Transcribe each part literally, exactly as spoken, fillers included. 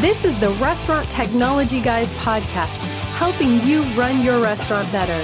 This is the Restaurant Technology Guys podcast, helping you run your restaurant better.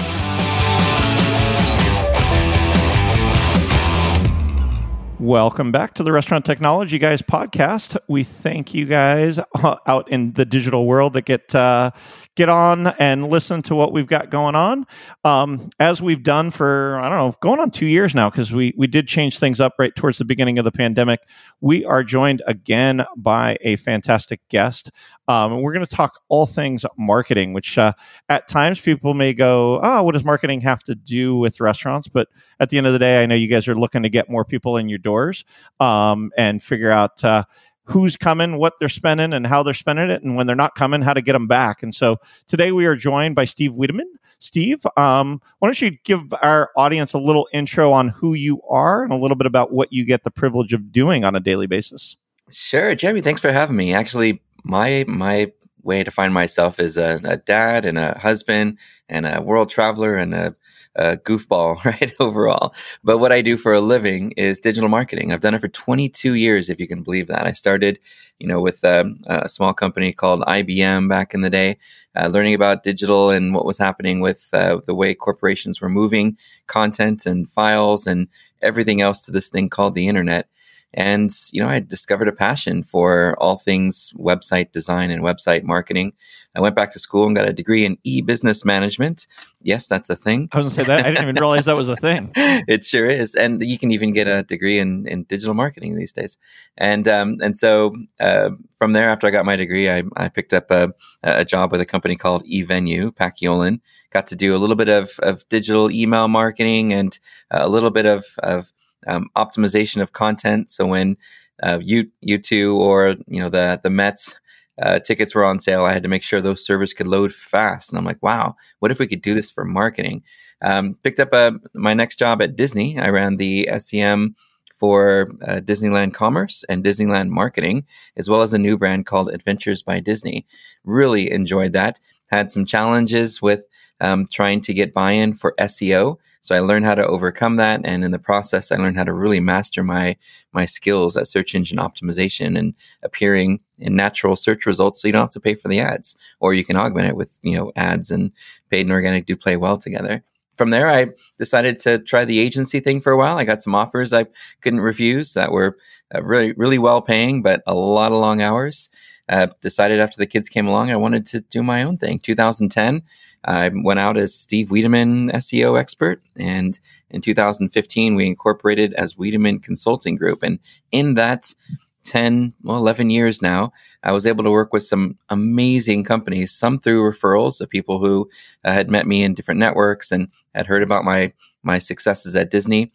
Welcome back to the Restaurant Technology Guys podcast. We thank you guys uh, out in the digital world that get uh, get on and listen to what we've got going on. Um, as we've done for, I don't know, going on two years now, because we, we did change things up right towards the beginning of the pandemic. We are joined again by a fantastic guest. Um, and we're going to talk all things marketing, which uh, at times people may go, oh, what does marketing have to do with restaurants? But at the end of the day, I know you guys are looking to get more people in your doors um, and figure out uh, who's coming, what they're spending, and how they're spending it. And when they're not coming, how to get them back. And so today we are joined by Steve Wiedemann. Steve, um, why don't you give our audience a little intro on who you are and a little bit about what you get the privilege of doing on a daily basis? Sure, Jeremy. Thanks for having me. Actually, my my way to find myself is a, a dad and a husband and a world traveler and a, a goofball, right, overall. But what I do for a living is digital marketing. I've done it for twenty-two years, if you can believe that. I started, you know, with um, a small company called I B M back in the day, uh, learning about digital and what was happening with uh, the way corporations were moving content and files and everything else to this thing called the internet. And, you know, I discovered a passion for all things website design and website marketing. I went back to school and got a degree in e-business management. Yes, that's a thing. I was going to say that. I didn't even realize that was a thing. It sure is. And you can even get a degree in, in digital marketing these days. And um, and so uh, from there, after I got my degree, I, I picked up a, a job with a company called eVenue, Paciolan. Got to do a little bit of, of digital email marketing and a little bit of, of Um, optimization of content. So when uh, U U2 or you know the the Mets uh, tickets were on sale, I had to make sure those servers could load fast. And I'm like, wow, what if we could do this for marketing? Um, picked up a, my next job at Disney. I ran the S E M for uh, Disneyland Commerce and Disneyland Marketing, as well as a new brand called Adventures by Disney. Really enjoyed that. Had some challenges with um, trying to get buy-in for S E O. So I learned how to overcome that. And in the process, I learned how to really master my my skills at search engine optimization and appearing in natural search results. So you don't have to pay for the ads, or you can augment it with, you know, ads, and paid and organic do play well together. From there, I decided to try the agency thing for a while. I got some offers I couldn't refuse that were uh, really, really well paying, but a lot of long hours. Uh, decided after the kids came along, I wanted to do my own thing. two thousand ten, I went out as Steve Wiedemann S E O expert. And in two thousand fifteen, we incorporated as Wiedemann Consulting Group. And in that ten, well, eleven years now, I was able to work with some amazing companies, some through referrals of people who uh, had met me in different networks and had heard about my, my successes at Disney,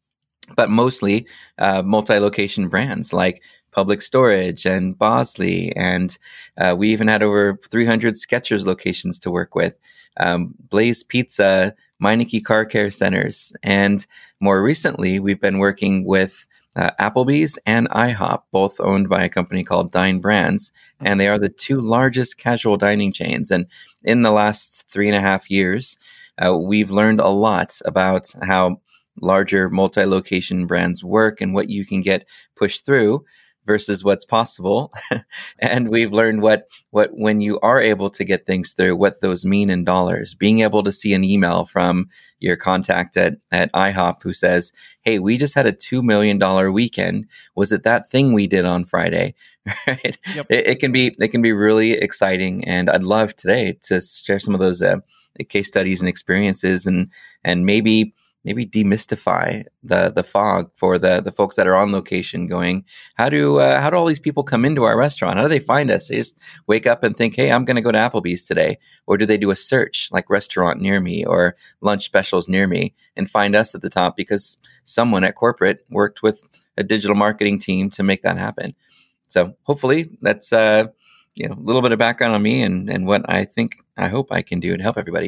but mostly uh, multi-location brands like Public Storage and Bosley. And uh, we even had over three hundred Skechers locations to work with, um, Blaze Pizza, Meineke Car Care Centers. And more recently, we've been working with uh, Applebee's and IHOP, both owned by a company called Dine Brands. And they are the two largest casual dining chains. And in the last three and a half years, uh, we've learned a lot about how larger multi-location brands work and what you can get pushed through versus what's possible. And we've learned what, what, when you are able to get things through, what those mean in dollars. Being able to see an email from your contact at, at IHOP who says, hey, we just had a two million dollars weekend. Was it that thing we did on Friday? Right? Yep. It, it can be, it can be really exciting. And I'd love today to share some of those uh, case studies and experiences and, and maybe maybe demystify the the fog for the the folks that are on location going, how do uh, how do all these people come into our restaurant? How do they find us? They just wake up and think, hey, I'm going to go to Applebee's today. Or do they do a search like restaurant near me or lunch specials near me and find us at the top because someone at corporate worked with a digital marketing team to make that happen? So hopefully that's uh, you know, a little bit of background on me and, and what I think, I hope I can do to help everybody today.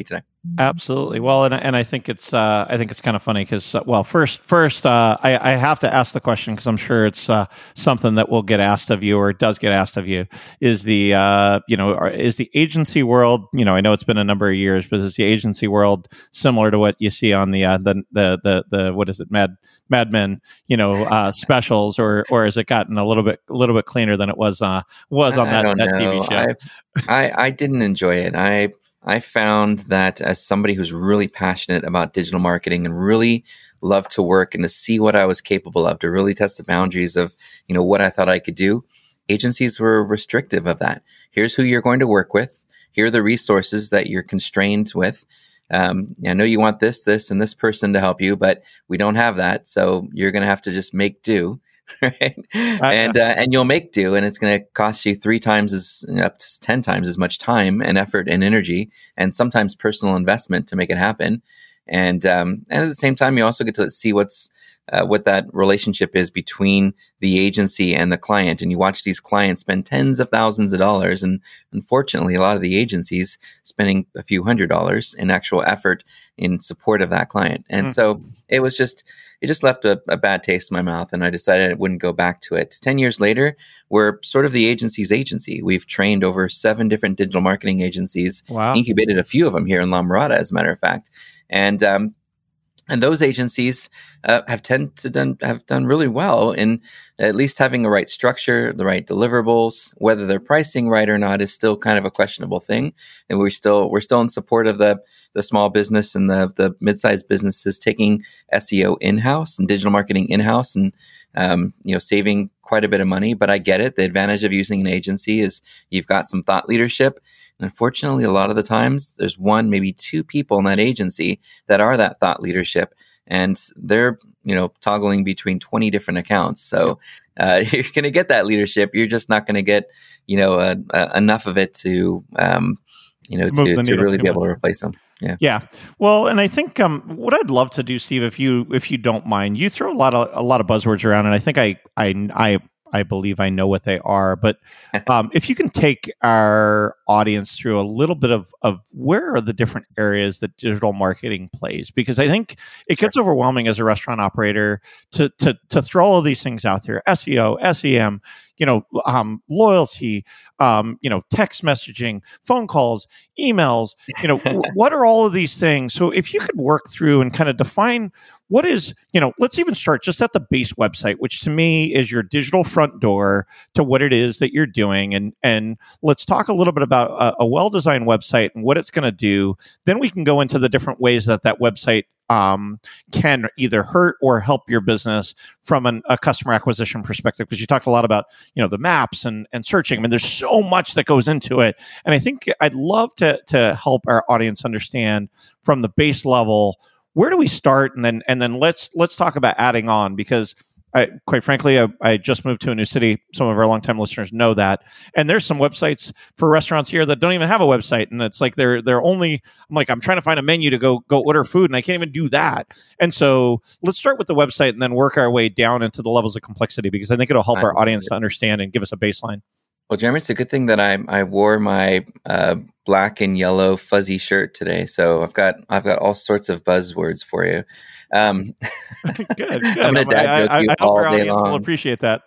Absolutely. Well, and and I think it's uh, I think it's kind of funny because uh, well, first first uh, I I have to ask the question because I'm sure it's uh, something that will get asked of you or does get asked of you. Is the uh, you know is the agency world, you know, I know it's been a number of years, but is the agency world similar to what you see on the uh, the, the the the what is it Mad Mad Men, you know, uh, specials, or or has it gotten a little bit a little bit cleaner than it was uh, was on I that, don't that know. T V show? I, I I didn't enjoy it. I I found that as somebody who's really passionate about digital marketing and really loved to work and to see what I was capable of, to really test the boundaries of, you know, what I thought I could do, agencies were restrictive of that. Here's who you're going to work with. Here are the resources that you're constrained with. Um, I know you want this, this, and this person to help you, but we don't have that. So you're going to have to just make do. Right. And, uh, and you'll make do, and it's going to cost you three times as up to ten times as much time and effort and energy, and sometimes personal investment to make it happen. And, um, and at the same time, you also get to see what's, uh, what that relationship is between the agency and the client. And you watch these clients spend tens of thousands of dollars. And unfortunately, a lot of the agencies spending a few hundred dollars in actual effort in support of that client. And mm-hmm. so it was just, it just left a, a bad taste in my mouth, and I decided I wouldn't go back to it. Ten years later, we're sort of the agency's agency. We've trained over seven different digital marketing agencies, wow. incubated a few of them here in La Mirada, as a matter of fact. And um, and those agencies uh, have tend to done have done really well in at least having the right structure, the right deliverables. Whether they're pricing right or not is still kind of a questionable thing, and we're still we're still in support of the the small business and the the mid-sized businesses taking S E O in-house and digital marketing in-house, and um, you know, saving quite a bit of money. But I get it. The advantage of using an agency is you've got some thought leadership. And unfortunately, a lot of the times there's one, maybe two people in that agency that are that thought leadership, and they're, you know, toggling between twenty different accounts. So uh, you're going to get that leadership. You're just not going to get, you know, uh, uh, enough of it to, um, you know, to, to really be able to replace them. Yeah. Yeah. Well, and I think um, what I'd love to do, Steve, if you if you don't mind, you throw a lot of a lot of buzzwords around, and I think I I I. I believe I know what they are, but um, if you can take our audience through a little bit of, of where are the different areas that digital marketing plays, because I think it gets overwhelming as a restaurant operator to to to throw all of these things out there: S E O, S E M, you know, um, loyalty, um, you know, text messaging, phone calls, emails. You know, w- what are all of these things? So if you could work through and kind of define what is, you know, let's even start just at the base website, which to me is your digital front door to what it is that you're doing. And, and let's talk a little bit about a, a well-designed website and what it's going to do. Then we can go into the different ways that that website um, can either hurt or help your business from an, a customer acquisition perspective. Because you talked a lot about, you know, the maps and, and searching. I mean, there's so much that goes into it. And I think I'd love to, to help our audience understand from the base level, where do we start? And then, and then let's, let's talk about adding on, because I, quite frankly, I, I just moved to a new city. Some of our longtime listeners know that. And there's some websites for restaurants here that don't even have a website. And it's like, they're, they're only, I'm like, I'm trying to find a menu to go, go order food, and I can't even do that. And so let's start with the website and then work our way down into the levels of complexity, because I think it'll help our audience to understand and give us a baseline. Well, Jeremy, it's a good thing that I I wore my uh, black and yellow fuzzy shirt today, so I've got I've got all sorts of buzzwords for you. Um, good, good. I'm going to dad joke you I, I, all I day long. Will appreciate that.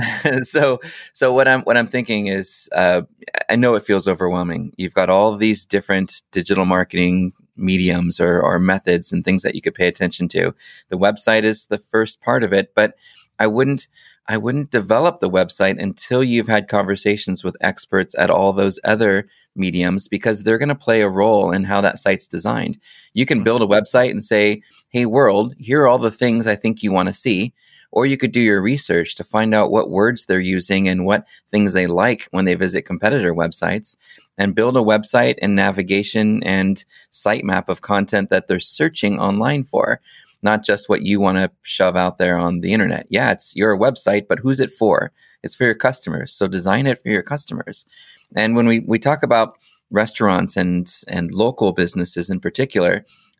so so what I'm what I'm thinking is, uh, I know it feels overwhelming. You've got all these different digital marketing mediums or, or methods and things that you could pay attention to. The website is the first part of it, but I wouldn't. I wouldn't develop the website until you've had conversations with experts at all those other mediums, because they're going to play a role in how that site's designed. You can build a website and say, hey, world, here are all the things I think you want to see. Or you could do your research to find out what words they're using and what things they like when they visit competitor websites, and build a website and navigation and sitemap of content that they're searching online for. Not just what you want to shove out there on the internet. Yeah, it's your website, but who's it for? It's for your customers. So design it for your customers. And when we, we talk about restaurants and, and local businesses in particular,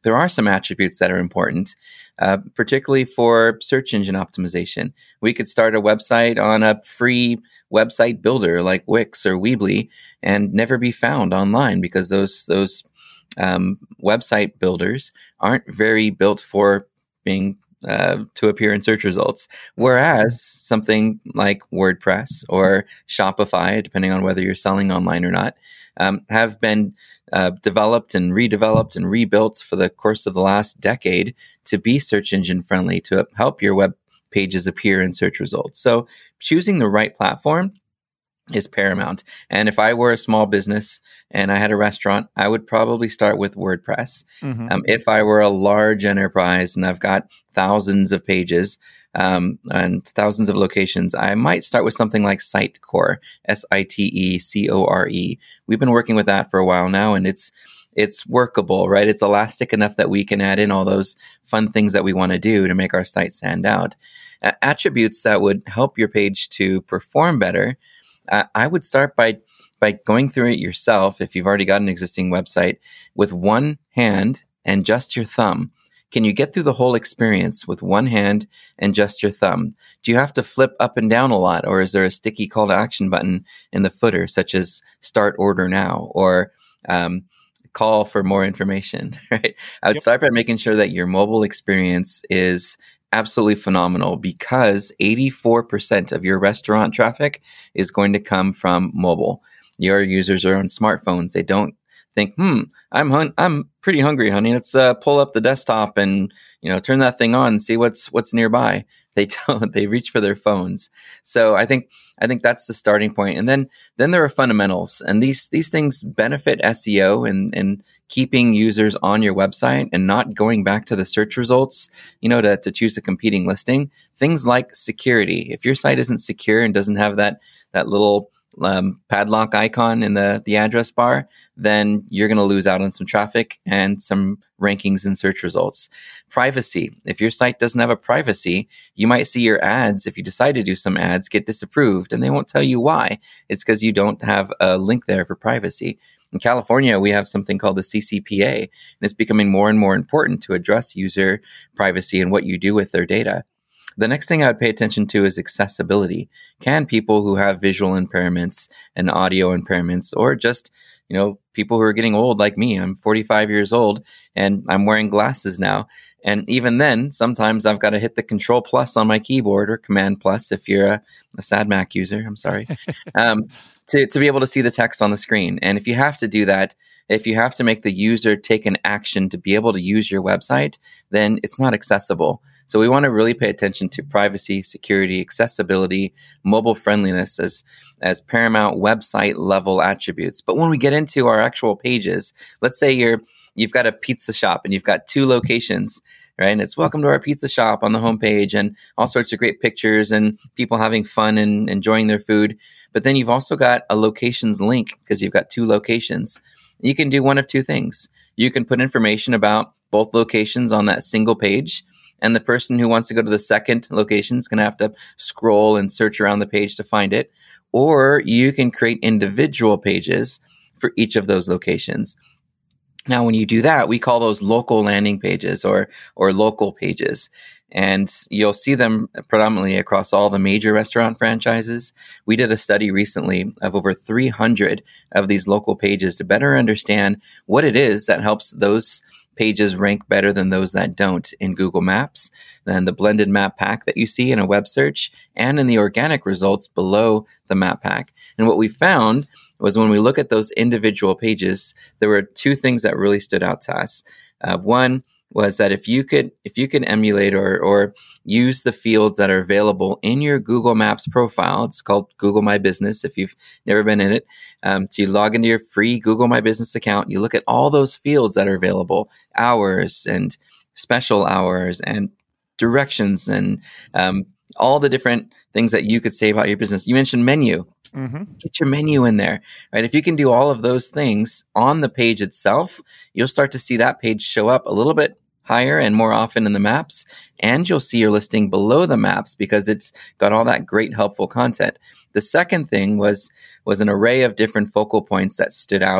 there are some attributes that are important, uh, particularly for search engine optimization. We could start a website on a free website builder like Wix or Weebly and never be found online because those those um, website builders aren't very built for being uh, to appear in search results. Whereas something like WordPress or Shopify, depending on whether you're selling online or not, um, have been uh, developed and redeveloped and rebuilt for the course of the last decade to be search engine friendly, to help your web pages appear in search results. So choosing the right platform is paramount. And if I were a small business and I had a restaurant, I would probably start with WordPress. Mm-hmm. Um, if I were a large enterprise and I've got thousands of pages um, and thousands of locations, I might start with something like Sitecore, S I T E C O R E. We've been working with that for a while now, and it's it's workable, right? It's elastic enough that we can add in all those fun things that we want to do to make our site stand out. Uh, attributes that would help your page to perform better. Uh, I would start by by going through it yourself if you've already got an existing website with one hand and just your thumb. Can you get through the whole experience with one hand and just your thumb? Do you have to flip up and down a lot, or is there a sticky call to action button in the footer, such as start order now or um, call for more information? Right? I would yep. start by making sure that your mobile experience is absolutely phenomenal, because eighty-four percent of your restaurant traffic is going to come from mobile. Your users are on smartphones. They don't think, hmm, I'm hun- I'm pretty hungry, honey. Let's uh, pull up the desktop and, you know, turn that thing on and see what's what's nearby. They don't. They reach for their phones. So I think I think that's the starting point. And then then there are fundamentals, and these these things benefit S E O and and keeping users on your website and not going back to the search results, you know, to, to choose a competing listing. Things like security. If your site isn't secure and doesn't have that that little um, padlock icon in the, the address bar, then you're going to lose out on some traffic and some rankings in search results. Privacy. If your site doesn't have a privacy, you might see your ads, if you decide to do some ads, get disapproved, and they won't tell you why. It's because you don't have a link there for privacy. In California, we have something called the C C P A, and it's becoming more and more important to address user privacy and what you do with their data. The next thing I would pay attention to is accessibility. Can people who have visual impairments and audio impairments, or just, you know, people who are getting old like me, I'm forty-five years old and I'm wearing glasses now. And even then, sometimes I've got to hit the Control Plus on my keyboard, or Command Plus if you're a, a sad Mac user. I'm sorry. um, to, to be able to see the text on the screen. And if you have to do that, if you have to make the user take an action to be able to use your website, then it's not accessible. So we want to really pay attention to privacy, security, accessibility, mobile friendliness as, as paramount website level attributes. But when we get into our actual pages, let's say you're You've got a pizza shop and you've got two locations, right? And it's welcome to our pizza shop on the homepage and all sorts of great pictures and people having fun and enjoying their food. But then you've also got a locations link because you've got two locations. You can do one of two things. You can put information about both locations on that single page, and the person who wants to go to the second location is going to have to scroll and search around the page to find it. Or you can create individual pages for each of those locations. Now, when you do that, we call those local landing pages or or local pages. And you'll see them predominantly across all the major restaurant franchises. We did a study recently of over three hundred of these local pages to better understand what it is that helps those pages rank better than those that don't in Google Maps, than the blended map pack that you see in a web search, and in the organic results below the map pack. And what we found was when we look at those individual pages, there were two things that really stood out to us. Uh, one was that if you could if you could emulate or or use the fields that are available in your Google Maps profile, it's called Google My Business if you've never been in it. Um, so you log into your free Google My Business account, you look at all those fields that are available, hours and special hours and directions and um, all the different things that you could say about your business. You mentioned menu. Mm-hmm. Get your menu in there, right? If you can do all of those things on the page itself, you'll start to see that page show up a little bit higher and more often in the maps, and you'll see your listing below the maps because it's got all that great helpful content. The second thing was was an array of different focal points that stood out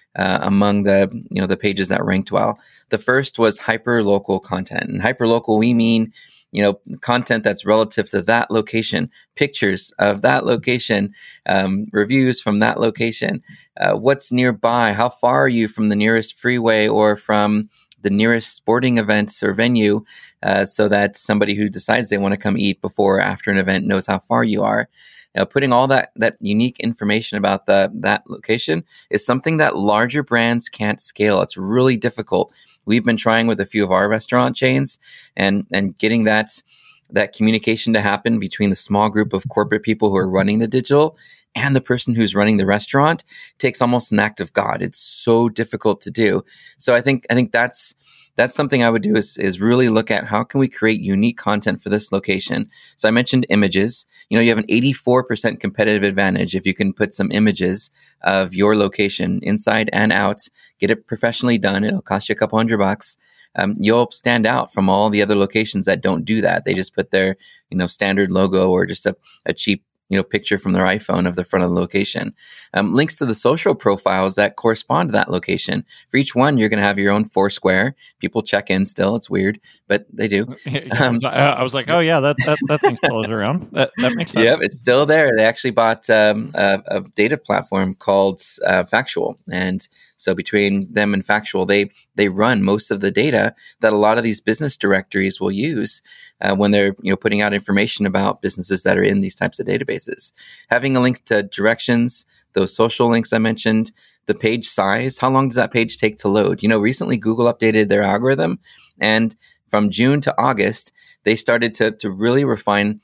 uh, among the you know the pages that ranked well. The first was hyperlocal content, and hyperlocal we mean you know content that's relative to that location, pictures of that location, um, reviews from that location, uh, what's nearby, how far are you from the nearest freeway or from the nearest sporting events or venue, uh, so that somebody who decides they want to come eat before or after an event knows how far you are. Uh, putting all that that unique information about the that location is something that larger brands can't scale. It's really difficult. We've been trying with a few of our restaurant chains and and getting that that communication to happen between the small group of corporate people who are running the digital and the person who's running the restaurant takes almost an act of God. It's so difficult to do. So I think I think that's that's something I would do is is really look at how can we create unique content for this location. So I mentioned images. You know, you have an eighty-four percent competitive advantage if you can put some images of your location inside and out, get it professionally done. It'll cost you a couple hundred bucks. Um, you'll stand out from all the other locations that don't do that. They just put their, you know, standard logo or just a, a cheap you know, picture from their iPhone of the front of the location. Um, links to the social profiles that correspond to that location. For each one, you're going to have your own Foursquare. People check in still. It's weird, but they do. Um, I was like, oh yeah, that that, that thing still is around. That, that makes sense. Yep, it's still there. They actually bought um, a, a data platform called uh, Factual. And so between them and Factual, they they run most of the data that a lot of these business directories will use uh, when they're you know putting out information about businesses that are in these types of databases. Having a link to directions, those social links I mentioned, the page size, how long does that page take to load? You know, recently Google updated their algorithm, and from June to August, they started to to really refine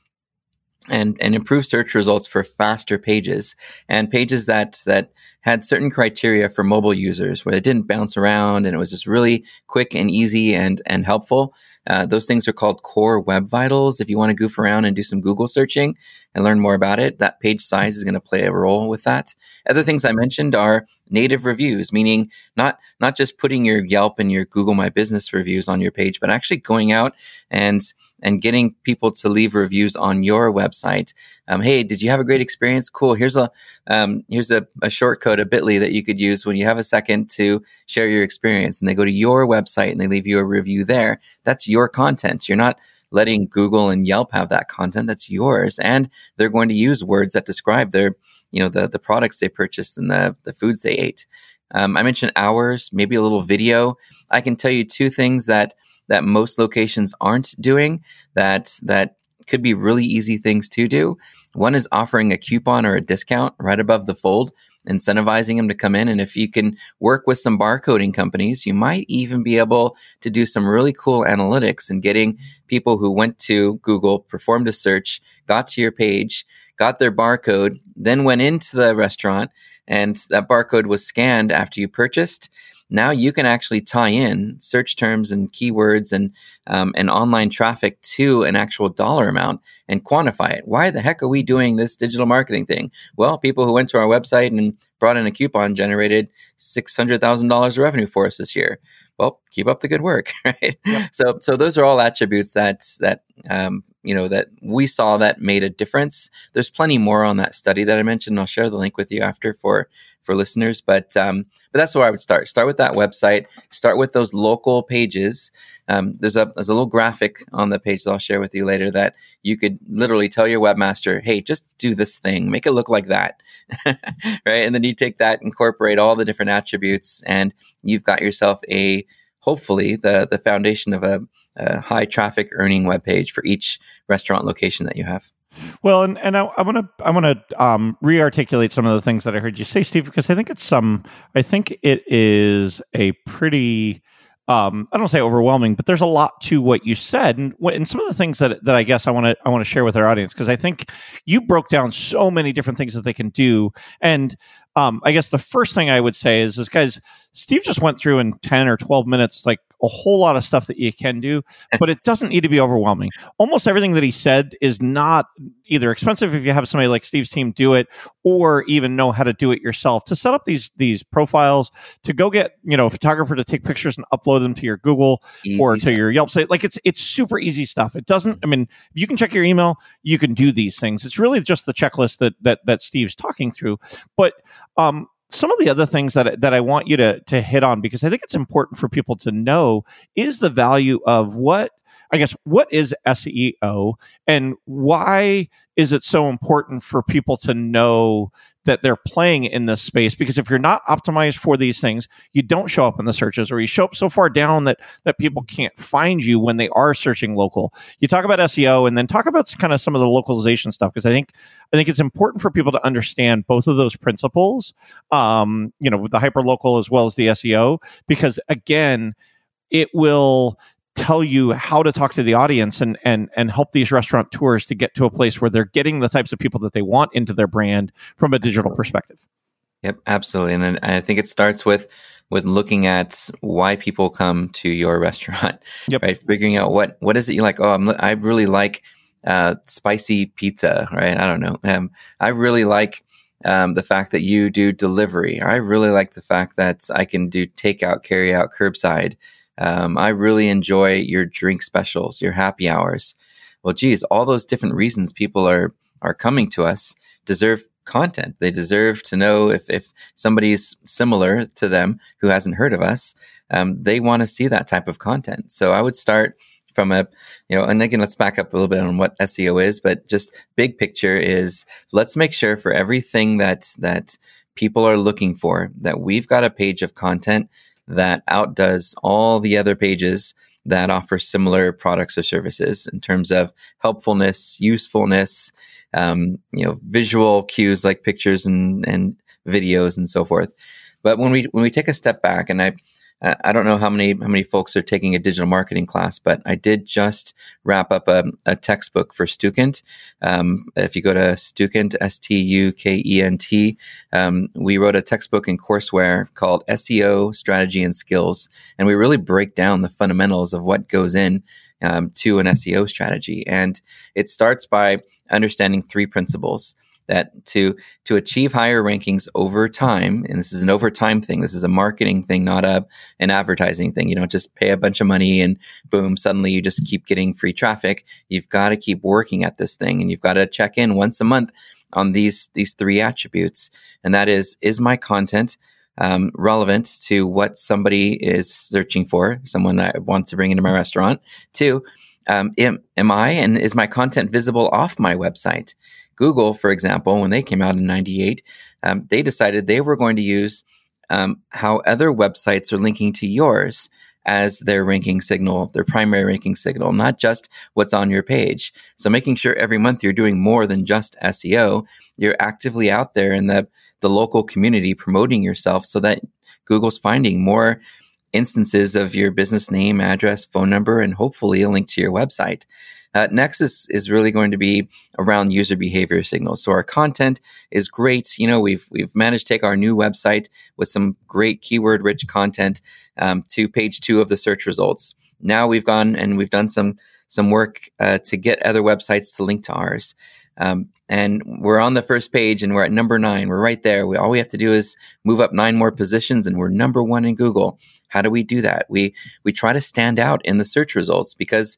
and and improve search results for faster pages and pages that that had certain criteria for mobile users where it didn't bounce around and it was just really quick and easy and and helpful. Uh, those things are called core web vitals. If you want to goof around and do some Google searching and learn more about it, that page size is going to play a role with that. Other things I mentioned are native reviews, meaning not not just putting your Yelp and your Google My Business reviews on your page, but actually going out and and getting people to leave reviews on your website. Um, hey, did you have a great experience? Cool. Here's a um, here's a, a shortcode, a bit dot l y that you could use when you have a second to share your experience. And they go to your website and they leave you a review there. That's your content. You're not letting Google and Yelp have that content. That's yours. And they're going to use words that describe their, you know, the the products they purchased and the the foods they ate. Um, I mentioned hours, maybe a little video. I can tell you two things that that most locations aren't doing that that could be really easy things to do. One is offering a coupon or a discount right above the fold, incentivizing them to come in. And if you can work with some barcoding companies, you might even be able to do some really cool analytics and getting people who went to Google, performed a search, got to your page, got their barcode, then went into the restaurant, and that barcode was scanned after you purchased. Now you can actually tie in search terms and keywords and um, and online traffic to an actual dollar amount and quantify it. Why the heck are we doing this digital marketing thing? Well, people who went to our website and brought in a coupon generated six hundred thousand dollars of revenue for us this year. Well, keep up the good work, right? Yep. So, so those are all attributes that that um, you know that we saw that made a difference. There's plenty more on that study that I mentioned. I'll share the link with you after for for listeners, but um, but that's where I would start. Start with that website. Start with those local pages. Um, there's a there's a little graphic on the page that I'll share with you later that you could literally tell your webmaster, hey, just do this thing, make it look like that, right? And then you take that, incorporate all the different attributes, and you've got yourself a hopefully the the foundation of a, a high traffic earning web page for each restaurant location that you have. Well, and, and I want to I want to um, re-articulate some of the things that I heard you say, Steve, because I think it's some I think it is a pretty um, I don't say overwhelming, but there's a lot to what you said, and, and some of the things that that I guess I want to I want to share with our audience, because I think you broke down so many different things that they can do, and um, I guess the first thing I would say is, is guys, Steve just went through in ten or twelve minutes like a whole lot of stuff that you can do, but it doesn't need to be overwhelming. Almost everything that he said is not either expensive if you have somebody like Steve's team do it, or even know how to do it yourself. To set up these these profiles, to go get you know a photographer to take pictures and upload them to your Google easy or to stuff. Your Yelp site, like it's it's super easy stuff. It doesn't. I mean, if you can check your email, you can do these things. It's really just the checklist that that that Steve's talking through, but. Um, some of the other things that that I want you to to hit on, because I think it's important for people to know, is the value of what, I guess, what is S E O, and why is it so important for people to know that they're playing in this space? Because if you're not optimized for these things, you don't show up in the searches, or you show up so far down that that people can't find you when they are searching local. You talk about S E O, and then talk about kind of some of the localization stuff, because I think I think it's important for people to understand both of those principles. Um, you know, with the hyperlocal as well as the S E O, because again, it will tell you how to talk to the audience and and and help these restaurateurs to get to a place where they're getting the types of people that they want into their brand from a digital perspective. Yep, absolutely. And I think it starts with with looking at why people come to your restaurant. Yep. Right, figuring out what what is it you like. Oh, I'm, I really like uh, spicy pizza. Right, I don't know. Um, I really like um, the fact that you do delivery. I really like the fact that I can do takeout, carry out, curbside. Um, I really enjoy your drink specials, your happy hours. Well, geez, all those different reasons people are are coming to us deserve content. They deserve to know if, if somebody's similar to them who hasn't heard of us. Um, they want to see that type of content. So I would start from a, you know, and again, let's back up a little bit on what S E O is, but just big picture is, let's make sure for everything that that people are looking for, that we've got a page of content that outdoes all the other pages that offer similar products or services in terms of helpfulness, usefulness, um, you know, visual cues like pictures and, and videos and so forth. But when we when we take a step back, and I I don't know how many how many folks are taking a digital marketing class, but I did just wrap up a, a textbook for Stukent. Um, if you go to Stukent, S T U K E N T, um, we wrote a textbook in courseware called S E O Strategy and Skills, and we really break down the fundamentals of what goes in um, to an S E O strategy. And it starts by understanding three principles. That to to achieve higher rankings over time, and this is an over time thing, this is a marketing thing, not a an advertising thing. You don't just pay a bunch of money and boom, suddenly you just keep getting free traffic. You've got to keep working at this thing, and you've got to check in once a month on these these three attributes. And that is, is my content um, relevant to what somebody is searching for, someone I want to bring into my restaurant? Two, um, am, am I and is my content visible off my website? Google, for example, when they came out in ninety-eight, um, they decided they were going to use um, how other websites are linking to yours as their ranking signal, their primary ranking signal, not just what's on your page. So making sure every month you're doing more than just S E O, you're actively out there in the, the local community promoting yourself so that Google's finding more instances of your business name, address, phone number, and hopefully a link to your website. Uh, next is, is really going to be around user behavior signals. So our content is great. You know, we've we've managed to take our new website with some great keyword-rich content um, to page two of the search results. Now we've gone and we've done some some work uh, to get other websites to link to ours. Um, and we're on the first page and we're at number nine. We're right there. We, all we have to do is move up nine more positions and we're number one in Google. How do we do that? We we try to stand out in the search results, because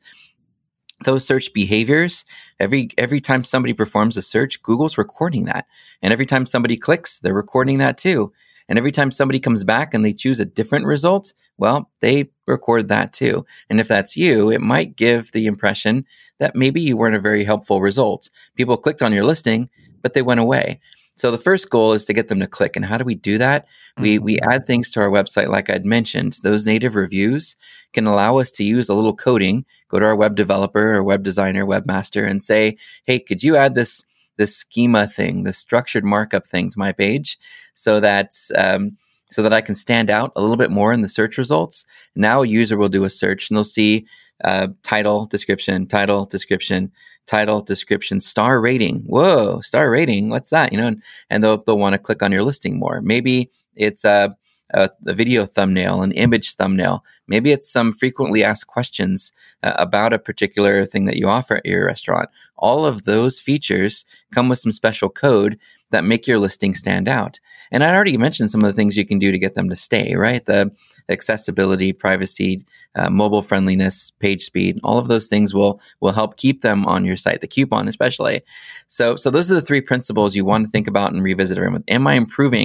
those search behaviors, every every time somebody performs a search, Google's recording that. And every time somebody clicks, they're recording that too. And every time somebody comes back and they choose a different result, well, they record that too. And if that's you, it might give the impression that maybe you weren't a very helpful result. People clicked on your listing, but they went away. So the first goal is to get them to click. And how do we do that? Mm-hmm. We we add things to our website, like I'd mentioned. Those native reviews can allow us to use a little coding, go to our web developer or web designer, webmaster, and say, hey, could you add this this schema thing, this structured markup thing to my page so that um, so that I can stand out a little bit more in the search results? Now a user will do a search and they'll see uh, title, description, title, description, title, description, star rating. Whoa, star rating. What's that? You know, and, and they'll, they'll want to click on your listing more. Maybe it's a, a, a video thumbnail, an image thumbnail. Maybe it's some frequently asked questions uh, about a particular thing that you offer at your restaurant. All of those features come with some special code that make your listing stand out. And I already mentioned some of the things you can do to get them to stay, right? The accessibility, privacy, uh, mobile friendliness, page speed, all of those things will will help keep them on your site, the coupon especially. So, so those are the three principles you want to think about and revisit every month. Am I improving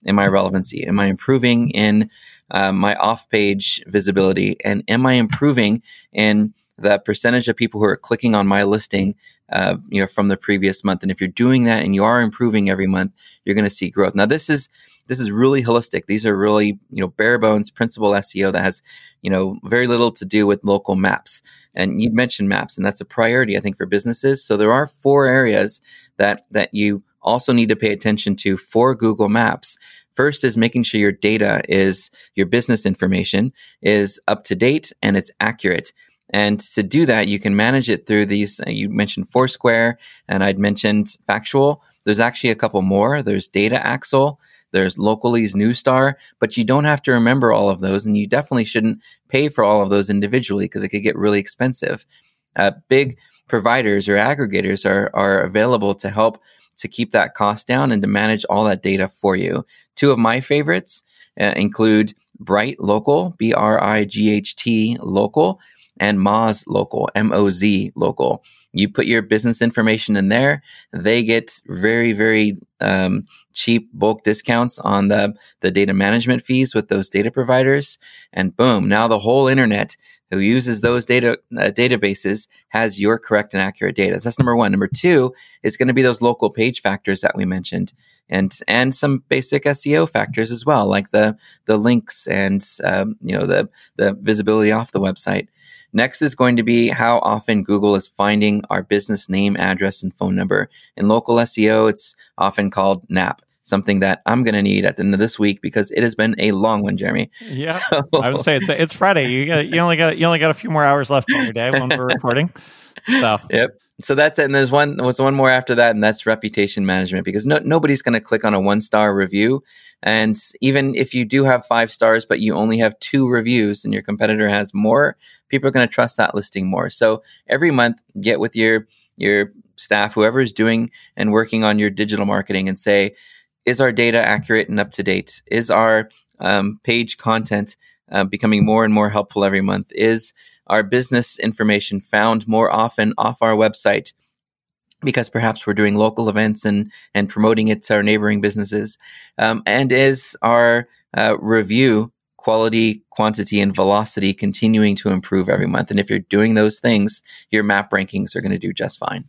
in my relevancy? Am I improving in uh, my off-page visibility? And am I improving in the percentage of people who are clicking on my listing, uh, you know, from the previous month? And if you're doing that and you are improving every month, you're going to see growth. Now, this is this is really holistic. These are really, you know, bare bones principal S E O that has, you know, very little to do with local maps. And you mentioned maps, and that's a priority, I think, for businesses. So there are four areas that that you also need to pay attention to for Google Maps. First is making sure your data is, your business information is up to date and it's accurate. And to do that, you can manage it through these. Uh, you mentioned Foursquare, and I'd mentioned Factual. There's actually a couple more. There's Data Axle. There's Locally's Newstar, but you don't have to remember all of those, and you definitely shouldn't pay for all of those individually because it could get really expensive. Uh, big providers or aggregators are are available to help to keep that cost down and to manage all that data for you. Two of my favorites uh, include Bright Local, B R I G H T Local, and Moz Local, M O Z Local. You put your business information in there, they get very, very um, cheap bulk discounts on the, the data management fees with those data providers. And boom, now the whole internet who uses those data uh, databases has your correct and accurate data. So that's number one. Number two is going to be those local page factors that we mentioned, and and some basic S E O factors as well, like the the links and um, you know the the visibility off the website. Next is going to be how often Google is finding our business name, address, and phone number. In local S E O, it's often called N A P, something that I'm going to need at the end of this week because it has been a long one, Jeremy. Yeah, so, I would say it's it's Friday. You got, you only got you only got a few more hours left in your day when we're recording. So yep. So that's it. And there's one was one more after that, and that's reputation management, because no, nobody's going to click on a one star review. And even if you do have five stars, but you only have two reviews and your competitor has more, people are going to trust that listing more. So every month, get with your your staff, whoever is doing and working on your digital marketing, and say, is our data accurate and up to date? Is our um, page content uh, becoming more and more helpful every month? Is our business information found more often off our website because perhaps we're doing local events and, and promoting it to our neighboring businesses? Um, and is our uh, review quality, quantity, and velocity continuing to improve every month? And if you're doing those things, your map rankings are going to do just fine.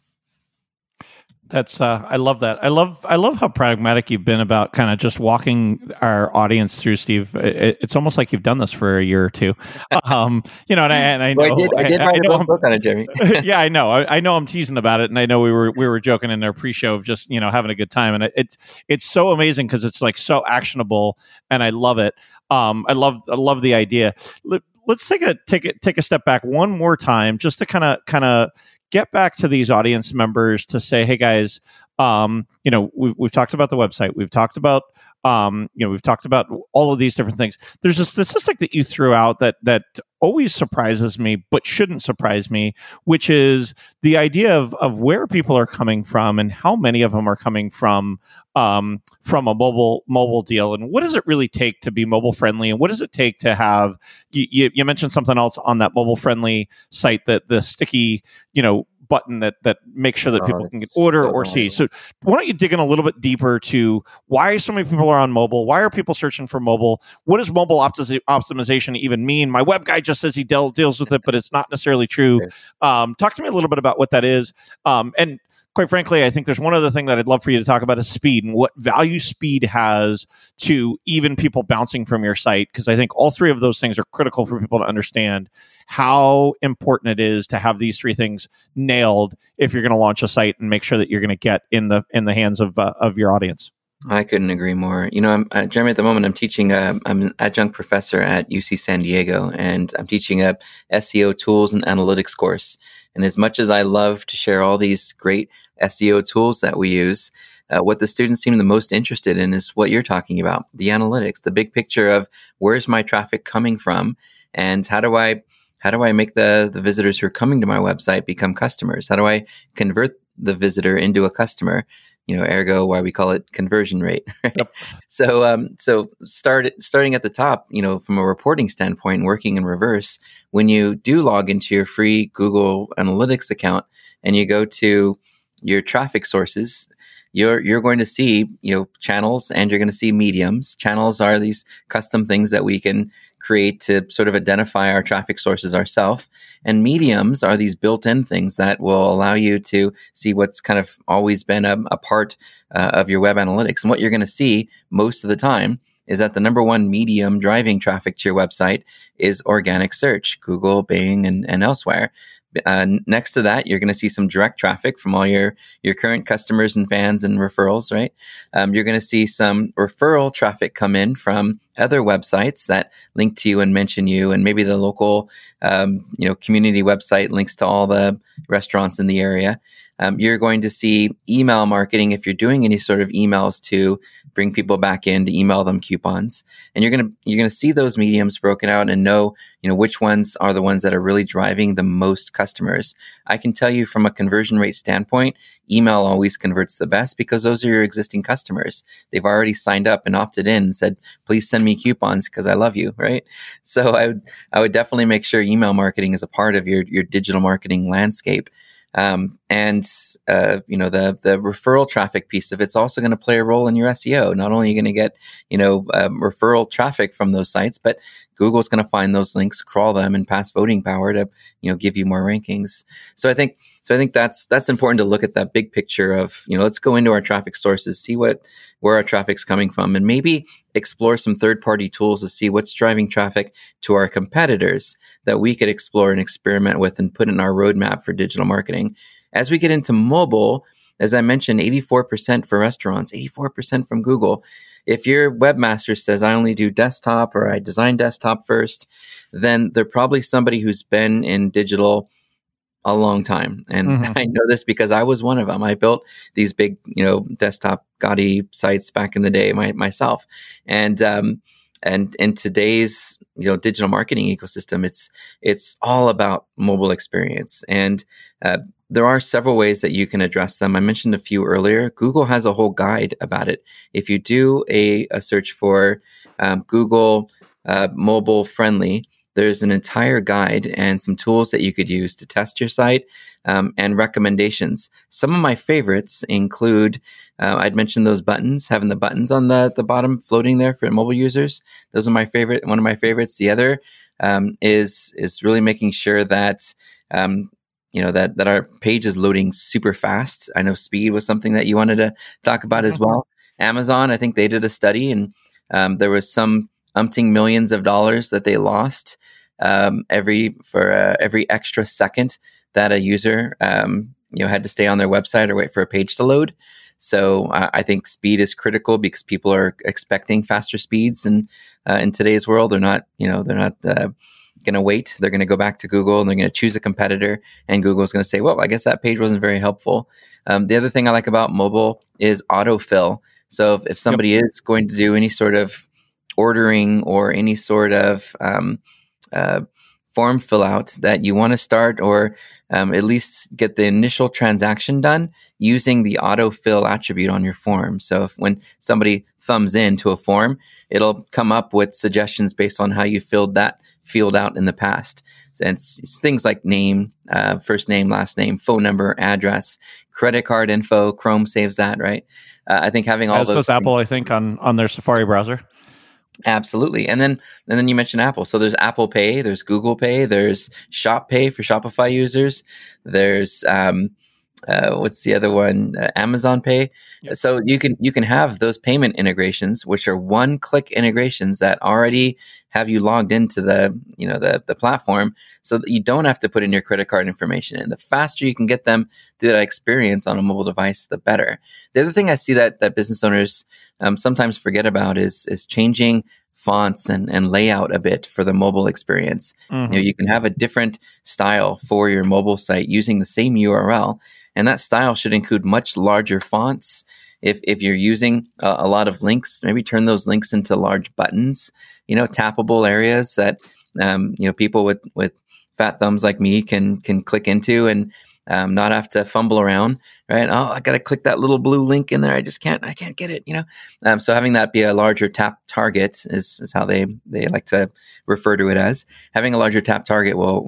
That's uh, I love that. I love I love how pragmatic you've been about kind of just walking our audience through, Steve. It, it's almost like you've done this for a year or two. Um, you know, and I, and I know well, I did, I did I, write I a book, book on it, Jeremy. yeah, I know. I, I know. I'm teasing about it, and I know we were we were joking in their pre-show of just you know having a good time, and it, it's it's so amazing because it's like so actionable, and I love it. Um, I love I love the idea. Let, let's take a take a take a step back one more time, just to kind of kind of. get back to these audience members to say, hey guys, um, you know, we've, we've talked about the website. We've talked about, um, you know, we've talked about all of these different things. There's a statistic that you threw out that, that always surprises me, but shouldn't surprise me, which is the idea of, of where people are coming from and how many of them are coming from, um, from a mobile, mobile deal. And what does it really take to be mobile friendly? And what does it take to have, you, you, you mentioned something else on that mobile friendly site, that the sticky, you know, button that that makes sure that oh, people can get order so or see. So why don't you dig in a little bit deeper to why so many people are on mobile? Why are people searching for mobile? What does mobile opti- optimization even mean? My web guy just says he del- deals with it, but it's not necessarily true. Okay. Um, talk to me a little bit about what that is. Um, and quite frankly, I think there's one other thing that I'd love for you to talk about is speed and what value speed has to even people bouncing from your site. Because I think all three of those things are critical for people to understand how important it is to have these three things nailed if you're going to launch a site and make sure that you're going to get in the in the hands of uh, of your audience. I couldn't agree more. You know, I'm, uh, Jeremy, at the moment, I'm teaching, uh, I'm an adjunct professor at U C San Diego, and I'm teaching a S E O tools and analytics course. And as much as I love to share all these great S E O tools that we use, uh, what the students seem the most interested in is what you're talking about, the analytics, the big picture of where's my traffic coming from, and how do I how do I make the, the visitors who are coming to my website become customers? How do I convert the visitor into a customer? You know, ergo, why we call it conversion rate. Right? Yep. So, um, so start starting at the top. You know, from a reporting standpoint, working in reverse. When you do log into your free Google Analytics account and you go to your traffic sources, you're you're going to see, you know, channels, and you're going to see mediums. Channels are these custom things that we can create to sort of identify our traffic sources ourselves. And mediums are these built-in things that will allow you to see what's kind of always been a, a part uh, of your web analytics. And what you're going to see most of the time is that the number one medium driving traffic to your website is organic search, Google, Bing, and, and elsewhere. Uh, next to that, you're going to see some direct traffic from all your, your current customers and fans and referrals, right? Um, you're going to see some referral traffic come in from other websites that link to you and mention you, and maybe the local, um, you know, community website links to all the restaurants in the area. Um, you're going to see email marketing if you're doing any sort of emails to bring people back in to email them coupons, and you're gonna you're gonna see those mediums broken out and know you know which ones are the ones that are really driving the most customers. I can tell you from a conversion rate standpoint, email always converts the best because those are your existing customers. They've already signed up and opted in and said, "Please send me coupons because I love you." Right? So I would I would definitely make sure email marketing is a part of your your digital marketing landscape. Um, and, uh, you know, the, the referral traffic piece of it's also going to play a role in your S E O. Not only are you going to get, you know, um, referral traffic from those sites, but Google's going to find those links, crawl them, and pass voting power to, you know, give you more rankings. So I think, so I think that's, that's important to look at that big picture of, you know, let's go into our traffic sources, see what, where our traffic's coming from, and maybe explore some third-party tools to see what's driving traffic to our competitors that we could explore and experiment with and put in our roadmap for digital marketing. As we get into mobile, as I mentioned, eighty-four percent for restaurants, eighty-four percent from Google. If your webmaster says, I only do desktop or I design desktop first, then they're probably somebody who's been in digital a long time. And mm-hmm. I know this because I was one of them. I built these big, you know, desktop gaudy sites back in the day my, myself. And, um, and in today's, you know, digital marketing ecosystem, it's, it's all about mobile experience. And, uh, there are several ways that you can address them. I mentioned a few earlier. Google has a whole guide about it. If you do a, a search for, um, Google, uh, mobile friendly, there's an entire guide and some tools that you could use to test your site, um, and recommendations. Some of my favorites include, uh, I'd mentioned those buttons, having the buttons on the, the bottom floating there for mobile users. Those are my favorite, one of my favorites. The other, um, is, is really making sure that, um, you know, that, that our page is loading super fast. I know speed was something that you wanted to talk about as well. Amazon, I think they did a study, and, um, there was some umpting millions of dollars that they lost um, every for uh, every extra second that a user um, you know had to stay on their website or wait for a page to load. So uh, I think speed is critical because people are expecting faster speeds, and uh, in today's world, they're not you know they're not uh, going to wait. They're going to go back to Google and they're going to choose a competitor, and Google's going to say, "Well, I guess that page wasn't very helpful." Um, the other thing I like about mobile is autofill. So if, if somebody yep. is going to do any sort of ordering or any sort of um, uh, form fill out that you want to start, or um, at least get the initial transaction done using the autofill attribute on your form. So if when somebody thumbs into a form, it'll come up with suggestions based on how you filled that field out in the past. And it's, it's things like name, uh, first name, last name, phone number, address, credit card info. Chrome saves that, right? Uh, I think having all As those. does Apple, I think, on on their Safari browser. Absolutely. And then and then you mentioned Apple. So there's Apple Pay, there's Google Pay, there's Shop Pay for Shopify users. There's um uh what's the other one? Uh, Amazon Pay. Yep. So you can you can have those payment integrations, which are one-click integrations that already have you logged into the, you know, the the platform, so that you don't have to put in your credit card information. And the faster you can get them through that experience on a mobile device, the better. The other thing I see that that business owners um, sometimes forget about is is changing fonts and, and layout a bit for the mobile experience. Mm-hmm. You know, you can have a different style for your mobile site using the same U R L, and that style should include much larger fonts. If if you're using a, a lot of links, maybe turn those links into large buttons, you know, tappable areas that um, you know people with, with fat thumbs like me can can click into and um, not have to fumble around, right? Oh, I got to click that little blue link in there. I just can't, I can't get it, you know? Um, so having that be a larger tap target is, is how they, they like to refer to it as. Having a larger tap target will, will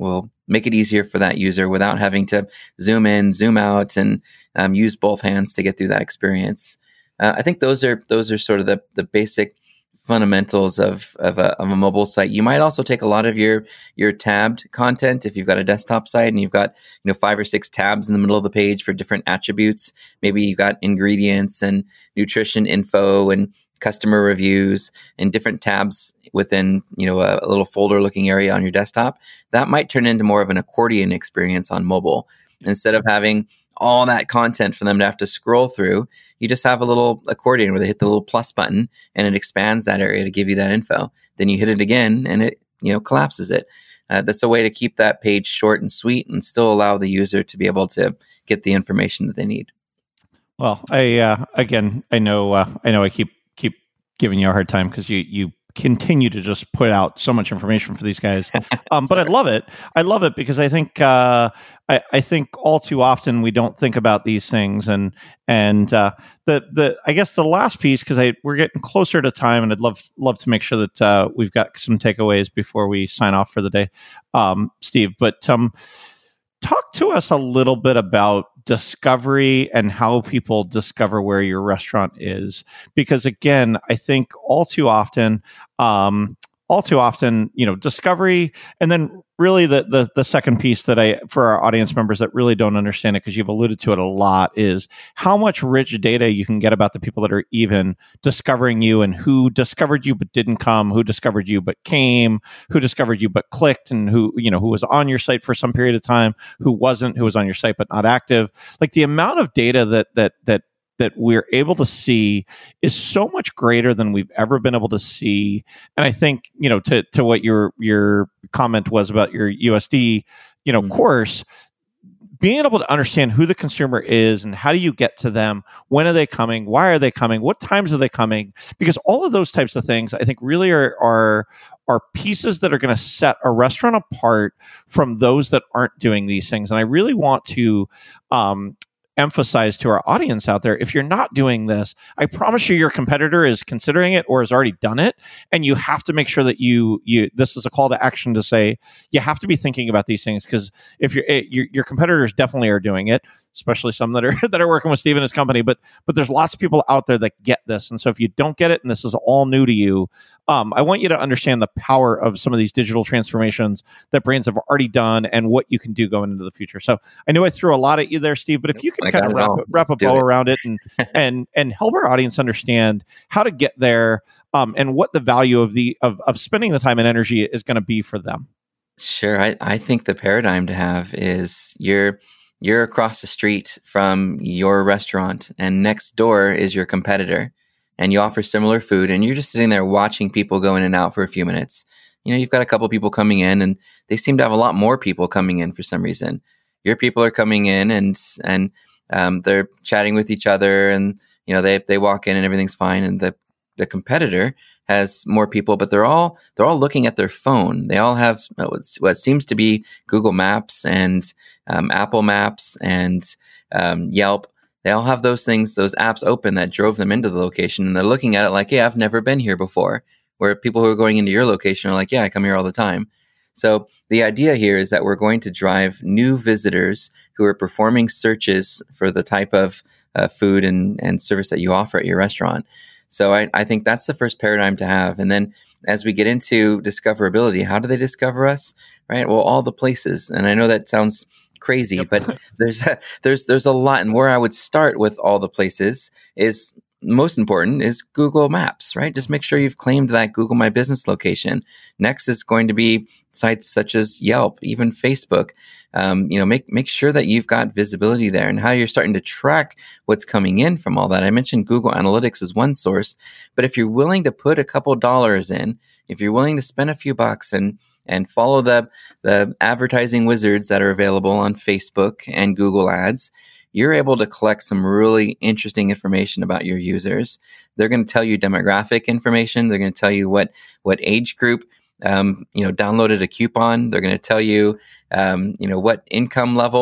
make it easier for that user without having to zoom in, zoom out, and um, use both hands to get through that experience. Uh, I think those are those are sort of the the basic fundamentals of of a, of a mobile site. You might also take a lot of your your tabbed content if you've got a desktop site and you've got you know five or six tabs in the middle of the page for different attributes. Maybe you've got ingredients and nutrition info and customer reviews and different tabs within you know a, a little folder looking area on your desktop. That might turn into more of an accordion experience on mobile. Instead of having all that content for them to have to scroll through, you just have a little accordion where they hit the little plus button and it expands that area to give you that info. Then you hit it again and it, you know, collapses it. Uh, that's a way to keep that page short and sweet and still allow the user to be able to get the information that they need. Well, I, uh, again, I know, uh, I know I keep, keep giving you a hard time because you, you, continue to just put out so much information for these guys. Um, but I love it. I love it because I think uh, I, I think all too often we don't think about these things. And and uh, the the I guess the last piece, because I we're getting closer to time, and I'd love love to make sure that uh, we've got some takeaways before we sign off for the day, um, Steve. But um, talk to us a little bit about discovery and how people discover where your restaurant is. Because again, I think all too often, um, all too often, you know, discovery, and then really the the the second piece that I, for our audience members that really don't understand it, because you've alluded to it a lot, is how much rich data you can get about the people that are even discovering you and who discovered you but didn't come, who discovered you but came, who discovered you but clicked, and who, you know, who was on your site for some period of time, who wasn't, who was on your site but not active. Like the amount of data that that that that we're able to see is so much greater than we've ever been able to see. And I think, you know, to to what your your comment was about your U S D, you know, mm-hmm. course, being able to understand who the consumer is and how do you get to them, when are they coming, why are they coming, what times are they coming, because all of those types of things I think really are are are pieces that are going to set a restaurant apart from those that aren't doing these things. And I really want to um emphasize to our audience out there, if you're not doing this, I promise you your competitor is considering it or has already done it, and you have to make sure that you you this is a call to action to say you have to be thinking about these things, because if you're, your your competitors definitely are doing it, especially some that are that are working with Steve and his company, but but there's lots of people out there that get this. And so if you don't get it and this is all new to you, um, I want you to understand the power of some of these digital transformations that brands have already done and what you can do going into the future. So I know I threw a lot at you there, Steve, but if you can kind of wrap, wrap a bow it. around it and and and help our audience understand how to get there, um, and what the value of the of, of spending the time and energy is going to be for them. Sure. I, I think the paradigm to have is you're you're across the street from your restaurant and next door is your competitor, and you offer similar food, and you're just sitting there watching people go in and out for a few minutes. You know, you've got a couple people coming in, and they seem to have a lot more people coming in for some reason. Your people are coming in and and um, they're chatting with each other, and you know they they walk in and everything's fine, and the the competitor has more people, but they're all they're all looking at their phone. They all have what seems to be Google Maps and um, Apple Maps and um, Yelp. They all have those things, those apps open that drove them into the location, and they're looking at it like, "Hey, I've never been here before." Where people who are going into your location are like, "Yeah, I come here all the time." So the idea here is that we're going to drive new visitors who are performing searches for the type of uh, food and, and service that you offer at your restaurant. So I, I think that's the first paradigm to have. And then as we get into discoverability, how do they discover us? Right? Well, all the places. And I know that sounds crazy, yep. but there's a, there's there's a lot. And where I would start with all the places is most important is Google Maps, right? Just make sure you've claimed that Google My Business location. Next is going to be sites such as Yelp, even Facebook. Um, you know, make make sure that you've got visibility there, and how you're starting to track what's coming in from all that. I mentioned Google Analytics as one source, but if you're willing to put a couple dollars in, if you're willing to spend a few bucks and and follow the the advertising wizards that are available on Facebook and Google Ads, you're able to collect some really interesting information about your users. They're going to tell you demographic information. They're going to tell you what what age group um, you know downloaded a coupon. They're going to tell you um, you know what income level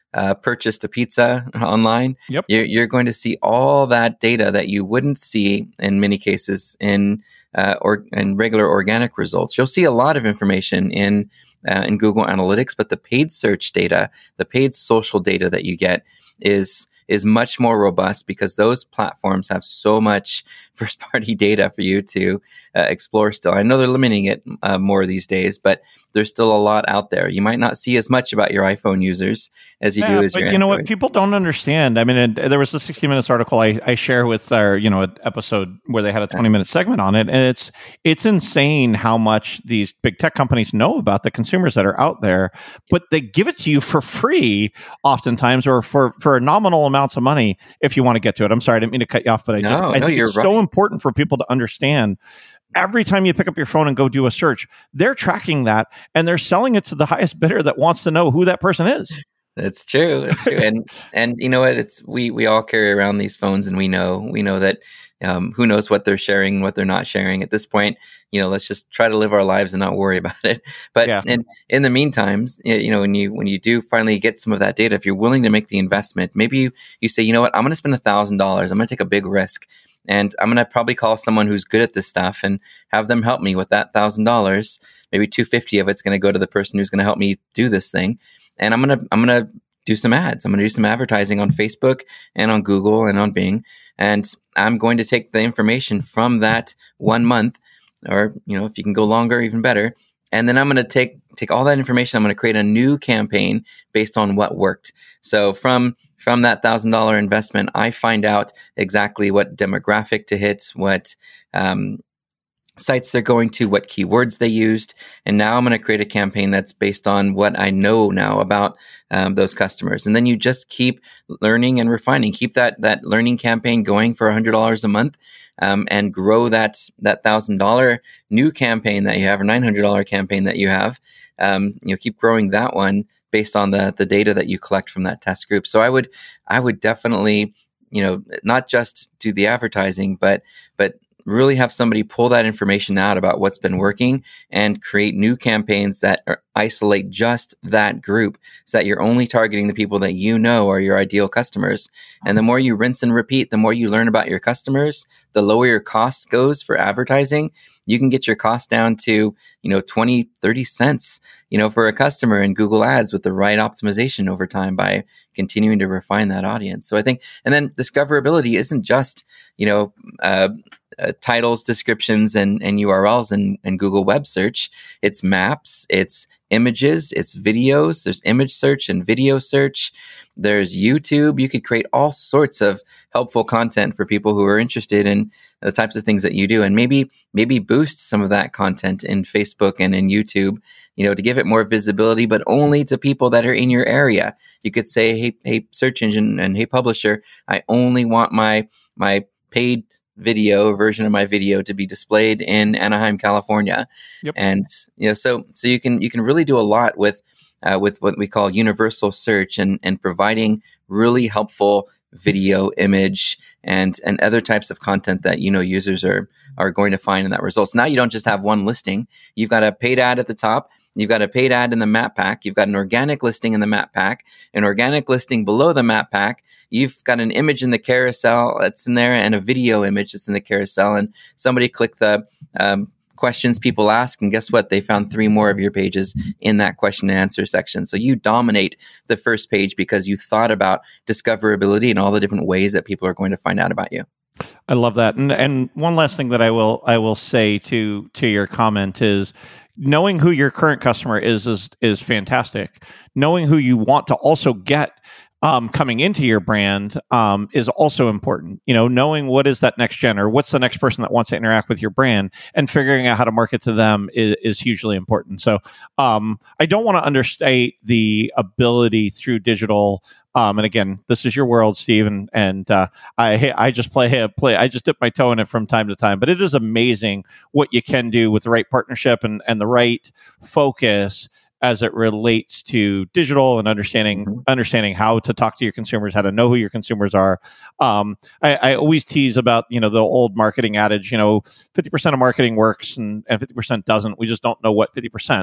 uh, purchased a pizza online, Yep. you're, you're going to see all that data that you wouldn't see in many cases in uh, or in regular organic results. You'll see a lot of information in uh, in Google Analytics, but the paid search data, the paid social data that you get is is much more robust because those platforms have so much first-party data for you to uh, explore still. I know they're limiting it uh, more these days, but there's still a lot out there. You might not see as much about your iPhone users as you yeah, do as but your you Android. know what? People don't understand. I mean, and there was a sixty minutes article I, I share with our, you know, episode where they had a twenty minute segment on it. And it's, it's insane how much these big tech companies know about the consumers that are out there, but they give it to you for free oftentimes, or for, for nominal amounts of money if you want to get to it. I'm sorry, I didn't mean to cut you off, but I No, just, I no, think you're it's right. so important for people to understand. Every time you pick up your phone and go do a search, they're tracking that and they're selling it to the highest bidder that wants to know who that person is. That's true. That's true. and and you know what? It's we we all carry around these phones, and we know we know that um, who knows what they're sharing, what they're not sharing. At this point, you know, let's just try to live our lives and not worry about it. But Yeah. in in the meantime, you know, when you when you do finally get some of that data, if you're willing to make the investment, maybe you, you say, you know what, I'm going to spend a thousand dollars. I'm going to take a big risk. And I'm going to probably call someone who's good at this stuff and have them help me with that one thousand dollars. Maybe two hundred fifty of it's going to go to the person who's going to help me do this thing. And I'm going to I'm going to do some ads. I'm going to do some advertising on Facebook and on Google and on Bing. And I'm going to take the information from that one month, or, you know, if you can go longer, even better. And then I'm going to take take all that information. I'm going to create a new campaign based on what worked. So from From that one thousand dollars investment, I find out exactly what demographic to hit, what um, sites they're going to, what keywords they used. And now I'm going to create a campaign that's based on what I know now about um, those customers. And then you just keep learning and refining. Keep that that learning campaign going for one hundred dollars a month, um, and grow that that one thousand dollars new campaign that you have, or nine hundred dollars campaign that you have. Um, you know, keep growing that one based on the the data that you collect from that test group. So I would I would definitely, you know, not just do the advertising, but but really have somebody pull that information out about what's been working and create new campaigns that are, isolate just that group, so that you're only targeting the people that you know are your ideal customers. And the more you rinse and repeat, the more you learn about your customers, the lower your cost goes for advertising. You can get your cost down to, you know, twenty, thirty cents, you know, for a customer in Google Ads with the right optimization over time by continuing to refine that audience. So I think, and then discoverability isn't just, you know, uh, uh, titles, descriptions, and, and U R Ls in, in Google web search. It's maps, it's images, it's videos, there's image search and video search. There's YouTube. You could create all sorts of helpful content for people who are interested in the types of things that you do, and maybe maybe boost some of that content in Facebook and in YouTube, you know, to give it more visibility, but only to people that are in your area. You could say, hey, hey, search engine, and hey, publisher, I only want my my paid video version of my video to be displayed in Anaheim, California. Yep. And you know, so so you can you can really do a lot with uh, with what we call universal search, and and providing really helpful video, image, and and other types of content that, you know, users are are going to find in that results. Now you don't just have one listing. You've got a paid ad at the top. You've got a paid ad in the map pack. You've got an organic listing in the map pack, an organic listing below the map pack. You've got an image in the carousel that's in there, and a video image that's in the carousel. And somebody clicked the um, questions people ask, and guess what? They found three more of your pages in that question and answer section. So you dominate the first page because you thought about discoverability and all the different ways that people are going to find out about you. I love that. And and one last thing that I will I will say to to your comment is, knowing who your current customer is is is fantastic. Knowing who you want to also get um, coming into your brand um, is also important. You know, knowing what is that next gen, or what's the next person that wants to interact with your brand, and figuring out how to market to them is, is hugely important. So um, I don't want to understate the ability through digital. Um, and again, this is your world, Steve, and, and uh, I I just play play I just dip my toe in it from time to time. But it is amazing what you can do with the right partnership and, and the right focus as it relates to digital, and understanding mm-hmm. understanding how to talk to your consumers, how to know who your consumers are. Um, I, I always tease about, you know, the old marketing adage, you know, fifty percent of marketing works and, and fifty percent doesn't. We just don't know what fifty percent.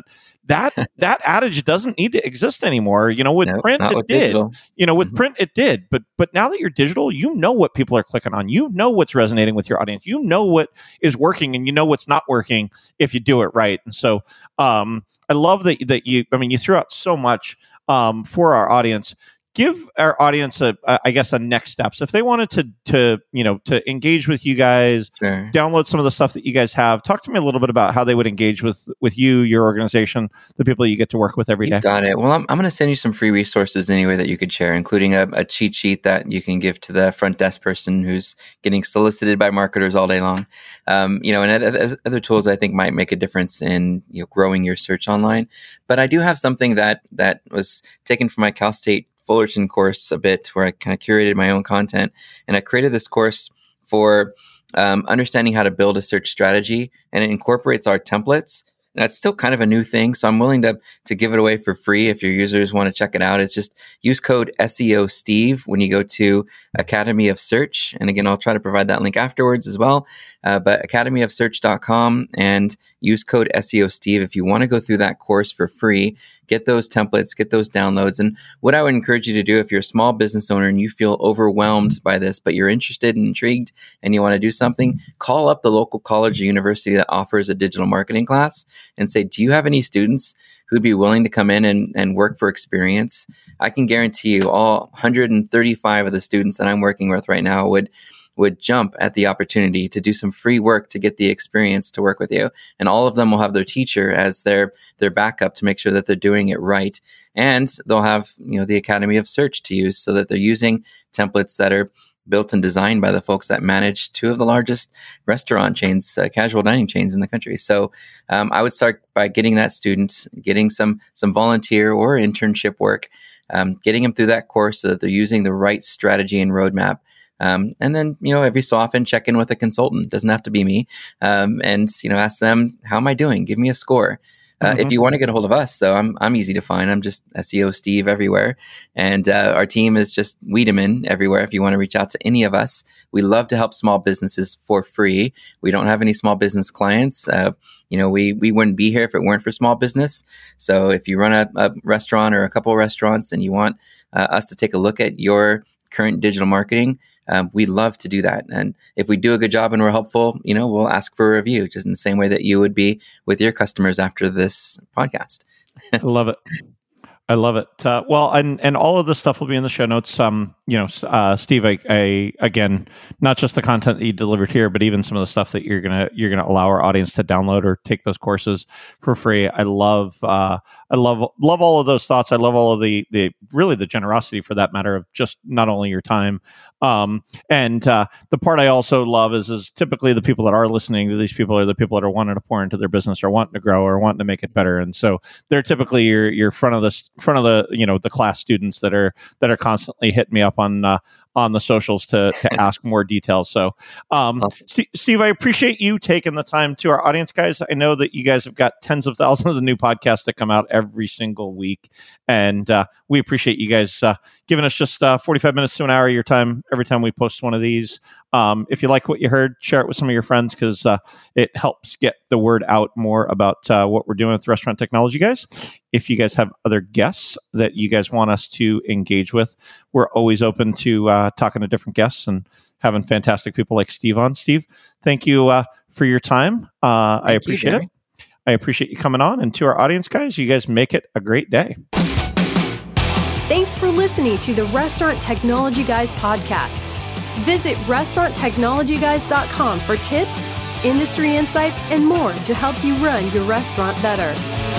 that that adage doesn't need to exist anymore. You know, with Nope, print, not it with did. digital. You know, with Mhm. print, it did. But but now that you're digital, you know what people are clicking on. You know what's resonating with your audience. You know what is working, and you know what's not working if you do it right. And so, um, I love that that you. I mean, you threw out so much um, for our audience. Give our audience a, a, I guess, a next steps if they wanted to, to you know, to engage with you guys, Sure. download some of the stuff that you guys have. Talk to me a little bit about how they would engage with with you, your organization, the people you get to work with every day. You got it. Well, I'm, I'm going to send you some free resources anyway that you could share, including a, a cheat sheet that you can give to the front desk person who's getting solicited by marketers all day long. Um, you know, and other, other tools I think might make a difference in you know growing your search online. But I do have something that that was taken from my Cal State Fullerton course a bit, where I kind of curated my own content, and I created this course for um, understanding how to build a search strategy, and it incorporates our templates. And that's still kind of a new thing, so I'm willing to to give it away for free if your users want to check it out. It's just use code S E O Steve when you go to Academy of Search, and again, I'll try to provide that link afterwards as well. Uh, but academy of search dot com, and use code S E O Steve if you want to go through that course for free. Get those templates, get those downloads. And what I would encourage you to do if you're a small business owner and you feel overwhelmed by this, but you're interested and intrigued and you want to do something, call up the local college or university that offers a digital marketing class and say, do you have any students who'd be willing to come in and, and work for experience? I can guarantee you all one hundred thirty-five of the students that I'm working with right now would would jump at the opportunity to do some free work to get the experience to work with you. And all of them will have their teacher as their, their backup to make sure that they're doing it right. And they'll have, you know, the Academy of Search to use so that they're using templates that are built and designed by the folks that manage two of the largest restaurant chains, uh, casual dining chains in the country. So um, I would start by getting that student, getting some, some volunteer or internship work, um, getting them through that course so that they're using the right strategy and roadmap. Um, and then, you know, every so often check in with a consultant. Doesn't have to be me. Um, and, you know, ask them, how am I doing? Give me a score. Uh, mm-hmm. If you want to get a hold of us, though, I'm I'm easy to find. I'm just S E O Steve everywhere. And uh, our team is just Wiedemann everywhere. If you want to reach out to any of us, we love to help small businesses for free. We don't have any small business clients. Uh, you know, we we wouldn't be here if it weren't for small business. So if you run a, a restaurant or a couple of restaurants and you want uh, us to take a look at your current digital marketing, Um, we love to do that. And if we do a good job and we're helpful, you know, we'll ask for a review just in the same way that you would be with your customers after this podcast. I love it. I love it. Uh, well, and, and all of this stuff will be in the show notes. Um, you know, uh, Steve, I, I, again, not just the content that you delivered here, but even some of the stuff that you're gonna you're gonna allow our audience to download or take those courses for free. I love, uh, I love love all of those thoughts. I love all of the the really the generosity, for that matter, of just not only your time. Um, and uh, the part I also love is is typically the people that are listening to these people are the people that are wanting to pour into their business or wanting to grow or wanting to make it better. And so they're typically your your front of the front of the you know the class students that are that are constantly hitting me up on uh, on the socials to to ask more details. So, um, awesome. Steve, I appreciate you taking the time. To our audience, guys, I know that you guys have got tens of thousands of new podcasts that come out every single week, and uh, we appreciate you guys uh, giving us just uh, forty-five minutes to an hour of your time every time we post one of these. Um, if you like what you heard, share it with some of your friends, because uh, it helps get the word out more about uh, what we're doing with Restaurant Technology Guys. If you guys have other guests that you guys want us to engage with, we're always open to uh, talking to different guests and having fantastic people like Steve on. Steve, thank you uh, for your time. Uh, I appreciate you, it. I appreciate you coming on. And to our audience, guys, you guys make it a great day. Thanks for listening to the Restaurant Technology Guys podcast. Visit restaurant technology guys dot com for tips, industry insights, and more to help you run your restaurant better.